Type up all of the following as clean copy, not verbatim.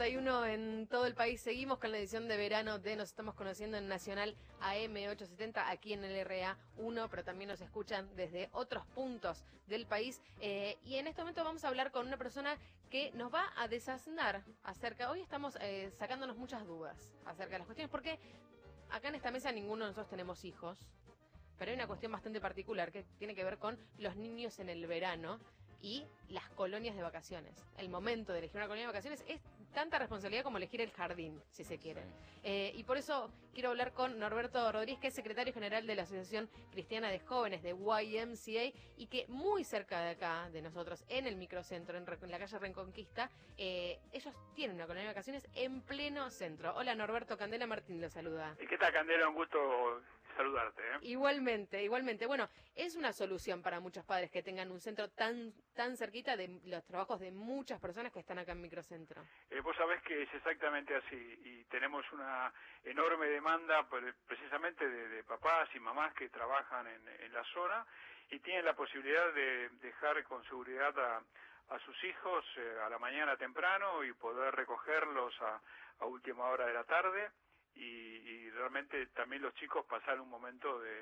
8:51 en todo el país. Seguimos con la edición de verano de Nos Estamos Conociendo en Nacional AM 870, aquí en el RA1, pero también nos escuchan desde otros puntos del país. Y en este momento vamos a hablar con una persona que nos va a desasnar acerca... Hoy estamos sacándonos muchas dudas acerca de las cuestiones, porque acá en esta mesa ninguno de nosotros tenemos hijos, pero hay una cuestión bastante particular que tiene que ver con los niños en el verano y las colonias de vacaciones. El momento de elegir una colonia de vacaciones es tanta responsabilidad como elegir el jardín, si se quiere. Y por eso quiero hablar con Norberto Rodríguez, que es secretario general de la Asociación Cristiana de Jóvenes de YMCA, y que muy cerca de acá, de nosotros, en el microcentro, en la calle Reconquista, ellos tienen una colonia de vacaciones en pleno centro. Hola Norberto, Candela Martín lo saluda. ¿Y qué tal, Candela? Un gusto saludarte. Igualmente. Bueno, es una solución para muchos padres que tengan un centro tan cerquita de los trabajos de muchas personas que están acá en microcentro. Vos sabés que es exactamente así, y tenemos una enorme demanda precisamente de papás y mamás que trabajan en la zona y tienen la posibilidad de dejar con seguridad a sus hijos a la mañana temprano y poder recogerlos a última hora de la tarde. Y realmente también los chicos pasar un momento de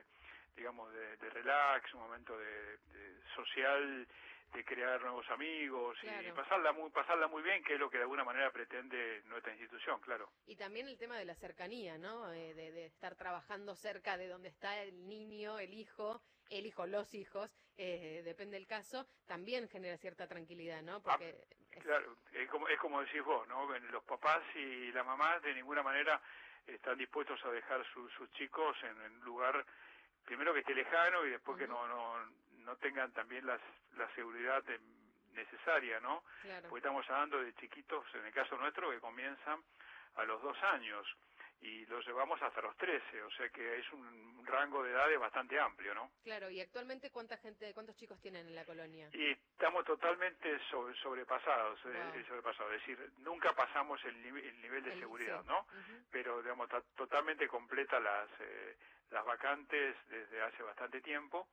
relax, un momento de social, de crear nuevos amigos, claro, y pasarla muy bien, que es lo que de alguna manera pretende nuestra institución, claro. Y también el tema de la cercanía, ¿no? De estar trabajando cerca de donde está el niño, los hijos, depende del caso, también genera cierta tranquilidad, ¿no? Porque claro, es como decís vos, ¿no? Los papás y las mamás de ninguna manera están dispuestos a dejar sus chicos en un lugar, primero que esté lejano y después que no tengan también la seguridad necesaria, ¿no? Claro. Porque estamos hablando de chiquitos, en el caso nuestro, que comienzan a los 2 años y los llevamos hasta los 13, o sea que es un rango de edades bastante amplio, ¿no? Claro, y actualmente ¿cuántos chicos tienen en la colonia? Y estamos totalmente sobrepasados, es decir, nunca pasamos el nivel de seguridad, sí, ¿no? Pero, digamos, está totalmente completa las vacantes desde hace bastante tiempo.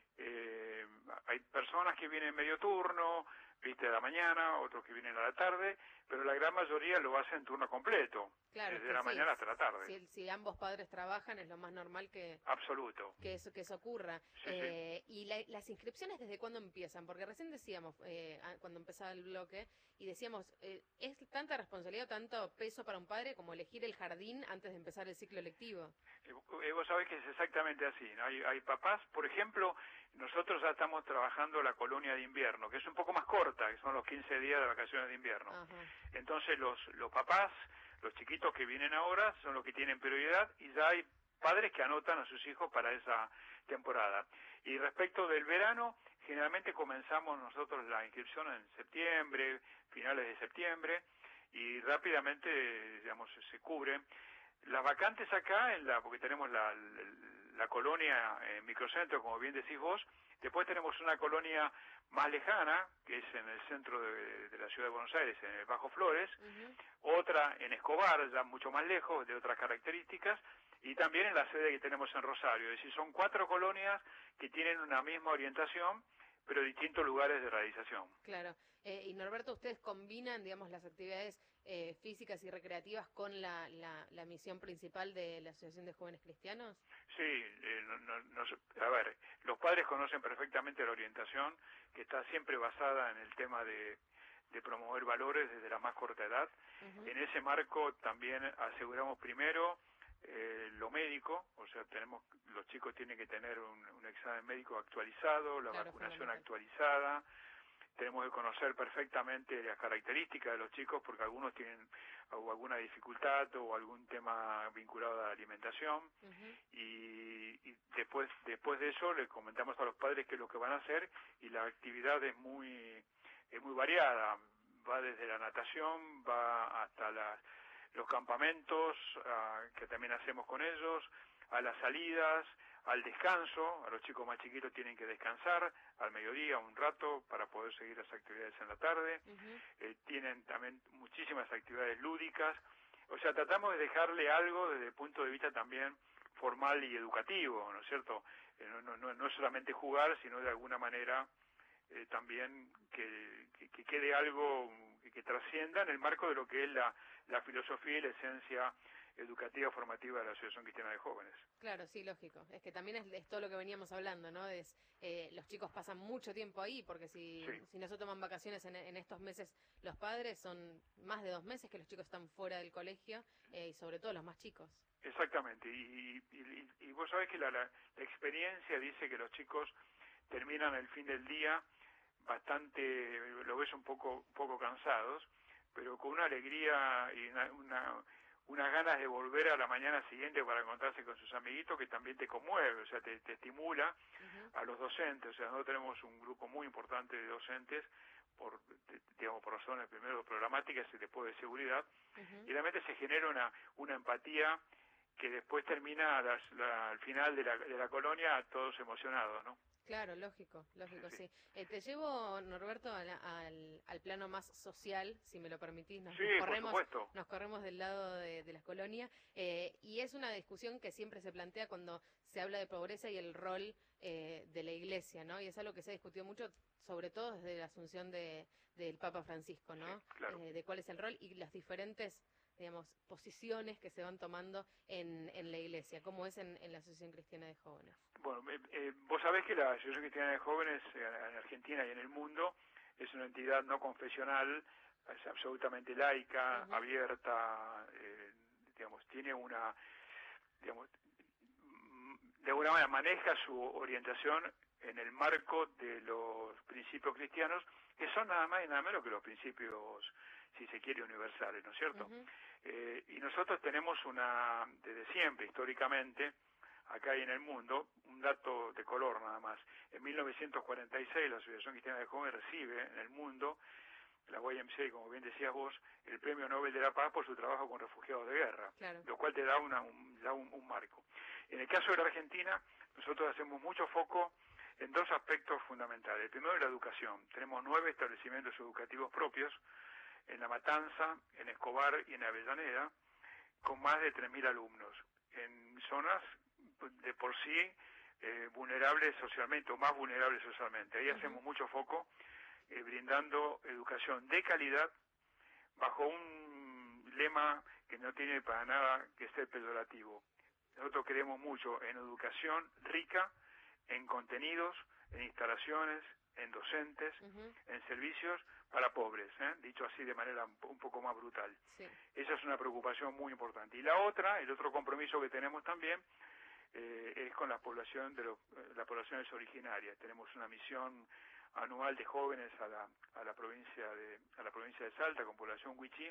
Hay personas que vienen medio turno, viste, a la mañana, otros que vienen a la tarde, pero la gran mayoría lo hacen en turno completo. Claro, desde la mañana hasta la tarde. Si ambos padres trabajan, es lo más normal que eso ocurra. Sí. Y las inscripciones, ¿desde cuándo empiezan? Porque recién decíamos, cuando empezaba el bloque, y decíamos, ¿es tanta responsabilidad o tanto peso para un padre como elegir el jardín antes de empezar el ciclo lectivo? Vos sabés que es exactamente así, ¿no? Hay papás, por ejemplo, nosotros ya estamos trabajando la colonia de invierno, que es un poco más corta, que son los 15 días de vacaciones de invierno. Ajá. Entonces los papás, los chiquitos que vienen ahora, son los que tienen prioridad y ya hay padres que anotan a sus hijos para esa temporada. Y respecto del verano, generalmente comenzamos nosotros la inscripción en septiembre, finales de septiembre, y rápidamente, digamos, se cubren. Las vacantes acá, porque tenemos la colonia en microcentro, como bien decís vos, después tenemos una colonia más lejana, que es en el centro de la ciudad de Buenos Aires, en el Bajo Flores, otra en Escobar, ya mucho más lejos, de otras características, y también en la sede que tenemos en Rosario. Es decir, son 4 colonias que tienen una misma orientación, pero distintos lugares de realización. Claro. Y Norberto, ¿ustedes combinan, digamos, las actividades físicas y recreativas con la misión principal de la Asociación de Jóvenes Cristianos? Sí, a ver, los padres conocen perfectamente la orientación, que está siempre basada en el tema de promover valores desde la más corta edad. En ese marco también aseguramos primero lo médico, o sea, los chicos tienen que tener un examen médico actualizado, la vacunación actualizada. Tenemos que conocer perfectamente las características de los chicos, porque algunos tienen alguna dificultad o algún tema vinculado a la alimentación. Y después de eso les comentamos a los padres qué es lo que van a hacer, y la actividad es muy variada. Va desde la natación, va hasta los campamentos, que también hacemos con ellos, a las salidas, al descanso. A los chicos más chiquitos tienen que descansar al mediodía un rato para poder seguir las actividades en la tarde. Tienen también muchísimas actividades lúdicas. O sea, tratamos de dejarle algo desde el punto de vista también formal y educativo, ¿no es cierto? No es solamente jugar, sino de alguna manera también que quede algo que trasciendan el marco de lo que es la filosofía y la esencia educativa formativa de la Asociación Cristiana de Jóvenes. Claro, sí, lógico. Es que también es todo lo que veníamos hablando, ¿no? Los chicos pasan mucho tiempo ahí, porque si no se toman vacaciones en estos meses, los padres son más de 2 meses que los chicos están fuera del colegio, y sobre todo los más chicos. Exactamente, y vos sabés que la experiencia dice que los chicos terminan el fin del día bastante, lo ves un poco cansados, pero con una alegría y unas ganas de volver a la mañana siguiente para encontrarse con sus amiguitos, que también te conmueve, o sea, te estimula a los docentes. O sea, nosotros tenemos un grupo muy importante de docentes por razones primero programáticas y después de seguridad, y realmente se genera una empatía que después termina al final de la colonia todos emocionados, ¿no? Claro, lógico, sí. Te llevo, Norberto, al plano más social, si me lo permitís. Por supuesto. Nos corremos del lado de las colonias, y es una discusión que siempre se plantea cuando se habla de pobreza y el rol de la Iglesia, ¿no? Y es algo que se ha discutido mucho, sobre todo desde la asunción del Papa Francisco, ¿no? Sí, claro. De cuál es el rol y las diferentes, digamos, posiciones que se van tomando en la Iglesia, como es en la Asociación Cristiana de Jóvenes. Bueno, vos sabés que la Asociación Cristiana de Jóvenes en Argentina y en el mundo es una entidad no confesional, es absolutamente laica, abierta, digamos, tiene una, digamos, de alguna manera maneja su orientación en el marco de los principios cristianos, que son nada más y nada menos que los principios, si se quiere, universales, ¿no es cierto? Y nosotros tenemos desde siempre, históricamente, acá y en el mundo, un dato de color nada más. En 1946 la Asociación Cristiana de Jóvenes recibe en el mundo, la YMCA, como bien decías vos, el Premio Nobel de la Paz por su trabajo con refugiados de guerra, claro. Lo cual te da un marco. En el caso de la Argentina, nosotros hacemos mucho foco en 2 aspectos fundamentales. El primero es la educación. Tenemos 9 establecimientos educativos propios, en La Matanza, en Escobar y en Avellaneda, con más de 3.000 alumnos, en zonas de por sí vulnerables socialmente o más vulnerables socialmente. Ahí hacemos mucho foco, brindando educación de calidad bajo un lema que no tiene para nada que ser peyorativo. Nosotros creemos mucho en educación rica, en contenidos, en instalaciones, en docentes, en servicios para pobres, dicho así de manera un poco más brutal. Sí. Esa es una preocupación muy importante. Y la otra, el otro compromiso que tenemos también, es con la población las poblaciones originarias. Tenemos una misión anual de jóvenes a la provincia de Salta con población wichí,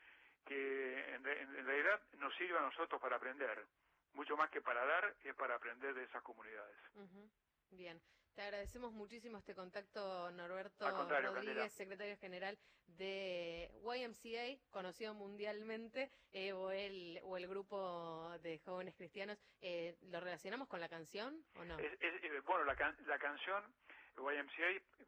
que en realidad nos sirve a nosotros para aprender, mucho más que para dar, es para aprender de esas comunidades. Bien, te agradecemos muchísimo este contacto, Norberto Rodríguez, Candela, secretario general de YMCA, conocido mundialmente, o el grupo de jóvenes cristianos. ¿Lo relacionamos con la canción o no? Bueno, la canción YMCA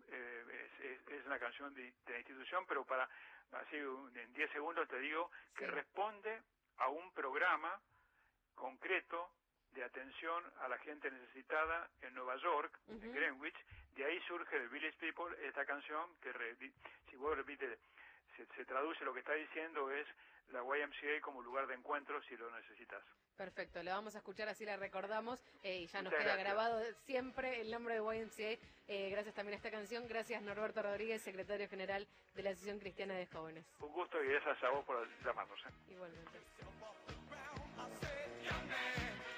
es una canción de la institución, pero así en 10 segundos te digo que responde a un programa concreto de atención a la gente necesitada en Nueva York, en Greenwich. De ahí surge de Village People esta canción que, si vos repites, se traduce, lo que está diciendo es la YMCA como lugar de encuentro si lo necesitas. Perfecto, la vamos a escuchar, así la recordamos, y ya nos queda grabado siempre el nombre de YMCA. Gracias también a esta canción. Gracias, Norberto Rodríguez, secretario general de la Asociación Cristiana de Jóvenes. Un gusto y gracias a vos por llamarnos. Igualmente.